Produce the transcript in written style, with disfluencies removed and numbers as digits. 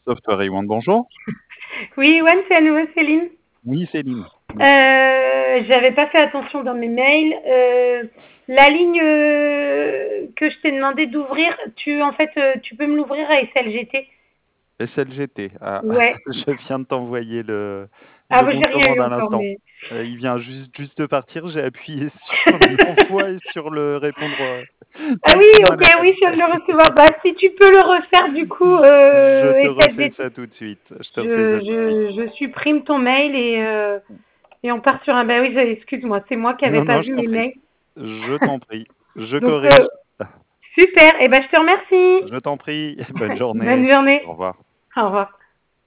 Software One, bonjour. Oui, One, c'est à nouveau Céline. Oui, Céline. Oui. J'avais pas fait attention dans mes mails. La ligne que je t'ai demandé d'ouvrir, tu peux me l'ouvrir à SLGT. SLGT. Ah, Ouais. je viens de t'envoyer Ah, le bah, bon j'ai de rien eu commande à encore, l'instant. mais. Il vient juste de partir. J'ai appuyé sur l'envoi et sur le répondre Ah oui, directement à ok, l'appel. oui, je viens de le recevoir. Bah, si tu peux le refaire, du coup, Je te refais SLGT. ça tout de suite. Je te refais ça tout de suite. Je supprime ton mail et on part sur un. Bah oui, excuse-moi, c'est moi qui avais Non, pas non, je vu t'en mes prie. mails. Je t'en prie. Je Donc, corrige. super. Et ben, je te remercie. Je t'en prie. Bonne journée. Bonne journée. Au revoir. Au revoir.